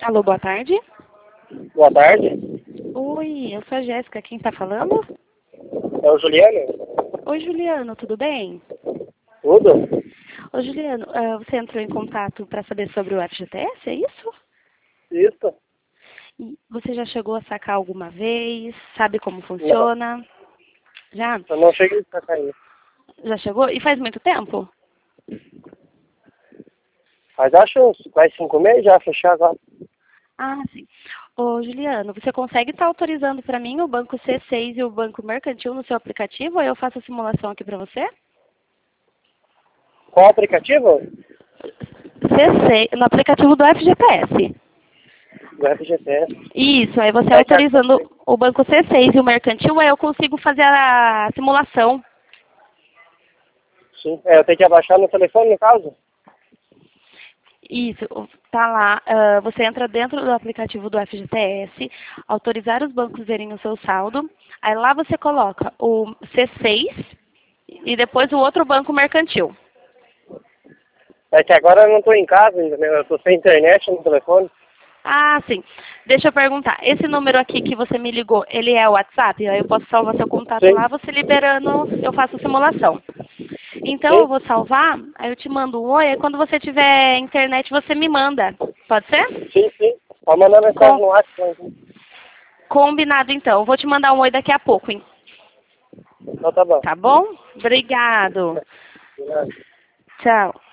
Alô, boa tarde. Boa tarde. Oi, eu sou a Jéssica. Quem está falando? É o Juliano? Oi, Juliano, tudo bem? Tudo? Ô, Juliano, você entrou em contato para saber sobre o FGTS, é isso? Isso? E você já chegou a sacar alguma vez? Sabe como Não. funciona? Já? Eu não cheguei pra cair. Já chegou? E faz muito tempo? Mas acho uns quase 5 meses já, fechar agora. Ah, sim. Ô, Juliano, você consegue estar autorizando para mim o Banco C6 e o Banco Mercantil no seu aplicativo? Ou eu faço a simulação aqui para você? Qual aplicativo? C6, no aplicativo do FGTS. Do FGTS. Isso, aí você É que autorizando o Banco C6 e o Mercantil, aí eu consigo fazer a simulação. sim. É, eu tenho que abaixar no telefone, no caso? Isso, tá lá. Você entra dentro do aplicativo do FGTS, autorizar os bancos verem o seu saldo. Aí lá você coloca o C6 e depois o outro banco mercantil. É que agora eu não tô em casa, entendeu? Eu tô sem internet no telefone. Ah, sim. Deixa eu perguntar. Esse número aqui que você me ligou, ele é o WhatsApp? Aí eu posso salvar seu contato Sim. lá, você liberando, eu faço a simulação. Então eu Sim? vou salvar, aí eu te mando um oi, aí quando você tiver internet você me manda. Pode ser? Sim, sim. Pode mandar mensagem Com, no WhatsApp. Então. combinado então. Eu vou te mandar um oi daqui a pouco, hein? Então tá bom. Tá bom? Obrigado. De nada. Tchau.